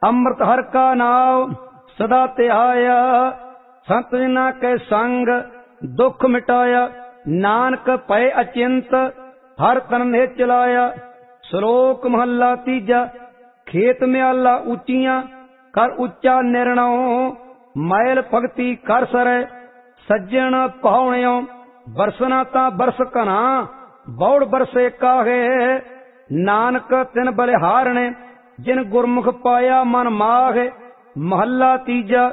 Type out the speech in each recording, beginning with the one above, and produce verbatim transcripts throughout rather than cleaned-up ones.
ਅੰਮ੍ਰਿਤ ਹਰ ਕਾ ਨਾਮ ਸਦਾ ਧਿਆਇਆ। ਸੰਤ ਜਨਾਂ ਕੇ ਸੰਗ ਦੁੱਖ ਮਿਟਾਇਆ। ਨਾਨਕ ਭਏ ਅਚਿੰਤ ਹਰ ਤਨ ਨੇ ਚਲਾਇਆ। ਸ਼ਲੋਕ ਮਹੱਲਾ ਤੀਜਾ। ਖੇਤ ਮਿਆਲਾ ਉੱਚੀਆਂ ਕਰ ਉੱਚਾ ਨਿਰਣਉ। ਮੈਲ ਭਗਤੀ ਕਰ ਸਰੈ ਸੱਜਣ ਪਾਉਣਿਓ। ਬਰਸਨਾ ਤਾਂ ਬਰਸ ਘਨਾ ਬੌੜ ਬਰਸੇ ਕਾਹੇ। ਨਾਨਕ ਤਿਨ ਬਲਿਹਾਰਣੇ ਜਿਨ ਗੁਰਮੁਖ ਪਾਇਆ ਮਨ ਮਾਹੇ। ਮਹੱਲਾ ਤੀਜਾ।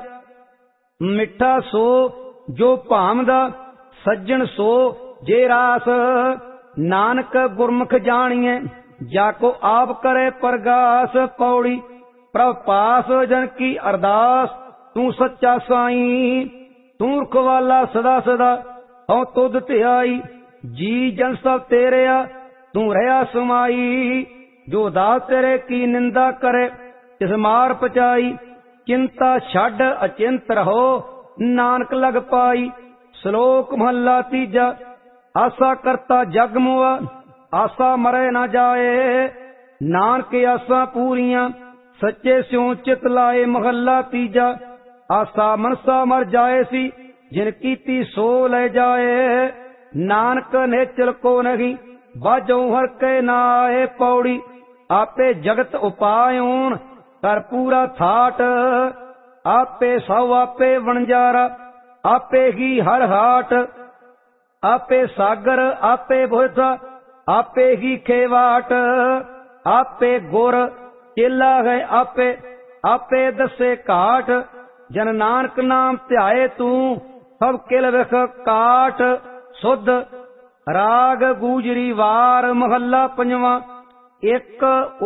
ਮਿੱਠਾ ਸੋ ਜੋ ਭਾਮਦਾ ਸੱਜਣ ਸੋ ਜੇ ਰਾਸ। ਨਾਨਕ ਗੁਰਮੁਖ ਜਾਣੀਏ ਜਾ ਕੋ ਆਪ ਕਰੇ ਪ੍ਰਗਾਸ। ਪੌੜੀ ਪ੍ਰਭ ਪਾਸ ਜਨ ਕੀ ਅਰਦਾਸ ਤੂੰ ਸੱਚਾ ਸਾਈਂ। ਤੂੰ ਰਖਵਾਲਾ ਸਦਾ ਸਦਾ ਹਉ ਤੁਧ ਧਿਆਈ। ਜੀ ਜਨ ਸਭ ਤੇਰਿਆ ਤੂੰ ਰਹਾ ਸਮਾਈ। ਜੋ ਦਾਸ ਤੇਰੇ ਕੀ ਨਿੰਦਾ ਕਰੇ ਤਿਸ ਮਾਰ ਪਚਾਈ। ਚਿੰਤਾ ਛੱਡ ਅਚਿੰਤ ਰਹੋ ਨਾਨਕ ਲਗ ਪਾਈ। ਸ਼ਲੋਕ ਮਹੱਲਾ ਤੀਜਾ। ਆਸਾ ਕਰਤਾ ਜਗ ਮੁਆ ਆਸਾ ਮਰੇ ਨਾ ਜਾਏ। ਨਾਨਕ ਆਸਾਂ ਪੂਰੀਆਂ ਸੱਚੇ ਸਿਉ ਚਿਤ ਲਾਏ। ਮਹੱਲਾ ਤੀਜਾ। ਆਸਾ ਮਨਸਾ ਮਰ ਜਾਏ ਸੀ ਜਿਨ ਕੀਤੀ ਸੋ ਲੈ ਜਾਏ। ਨਾਨਕ ਨੇਚਲ ਕੋ ਨਹੀਂ ਬਾਝੋ ਹਰ ਕੇ ਨਾਏ। ਪੌੜੀ ਆਪੇ ਜਗਤ ਉਪਾਇਓਨ ਕਰ ਪੂਰਾ ਥਾਟ। ਆਪੇ ਸਭ ਆਪੇ ਵਣਜਾਰਾ ਆਪੇ ਹੀ ਹਰ ਹਾਟ। ਆਪੇ ਸਾਗਰ ਆਪੇ ਬੁਝਾ ਆਪੇ ਹੀ ਖੇਵਾਟ। ਆਪੇ ਗੁਰ ਚੇਲਾ ਹੈ ਆਪੇ ਆਪੇ ਦੱਸੇ ਘਾਟ। ਜਨ ਨਾਨਕ ਨਾਮ ਧਿਆਏ ਤੂੰ ਸਭ ਕਿਲ ਵਿਖ ਕਾਟ। ਸੁਧ ਰਾਗ ਗੂਜਰੀ ਵਾਰ। ਮਹੱਲਾ ਪੰਜਵਾਂ। ਇੱਕ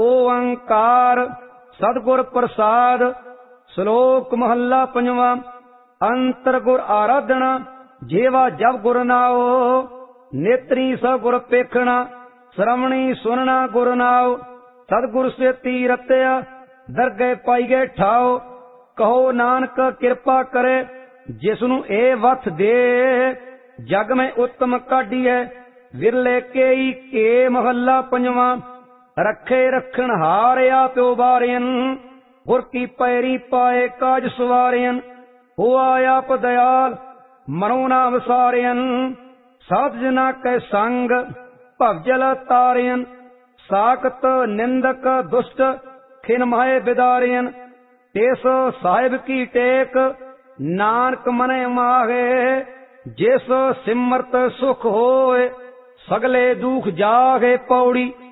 ਓੰਕਾਰ ਸਤਿਗੁਰ ਪ੍ਰਸਾਦ। ਸ਼ਲੋਕ ਮਹੱਲਾ ਪੰਜਵਾਂ। ਅੰਤਰ ਗੁਰ ਆਰਾਧਨਾ ਜੇਵਾ ਜਬ ਗੁਰ ਨਾਉ। ਨੇਤਰੀ ਸਭ ਗੁਰ ਪੇਖਣਾ ਸ਼ਰਵਣੀ ਸੁਨਣਾ ਗੁਰ ਨਾਉ। ਸਤਿਗੁਰ ਸੇਤੀ ਰਤਿਆ ਦਰਗਹਿ ਪਾਈ ਗਏ ਠਾਉ। ਕਹੋ ਨਾਨਕ ਕਿਰਪਾ ਕਰੇ ਜਿਸ ਨੂੰ ਇਹ ਵਥ ਦੇ। ਜਗ ਮੈਂ ਉੱਤਮ ਕਾਢੀਐ ਵਿਰਲੇ ਕੇਈ ਕੇ। ਮਹੱਲਾ ਪੰਜਵਾਂ। ਰੱਖੇ ਰੱਖਣ ਹਾਰਿਆ ਪਿਓ ਬਾਰਿਅਨ ਗੁਰ ਕੀ ਪੈਰੀ ਪਾਏ ਕਾਜ ਸਵਾਰਿਅਨ। ਹੋਆ ਆਪ ਦਇਆਲ ਮਨੋ ਨਾ ਵਿਸਾਰਿਅਨ। ਸਾਧ ਜਨਾ ਕੈ ਸੰਗ ਭਵਜਲ ਤਾਰਿਅਨ। ਸਾਖਤ ਨਿੰਦਕ ਦੁਸ਼ਟ ਖਿਨ ਮਾਏ ਬਿਦਾਰਿਅਨ। ਤਿਸ ਸਾਹਿਬ ਕੀ ਟੇਕ ਨਾਨਕ ਮਨੇ ਮਾਹੇ। ਜਿਸ ਸਿਮਰਤ ਸੁਖ ਹੋਏ ਸਗਲੇ ਦੁਖ ਜਾਗੇ। ਪੌੜੀ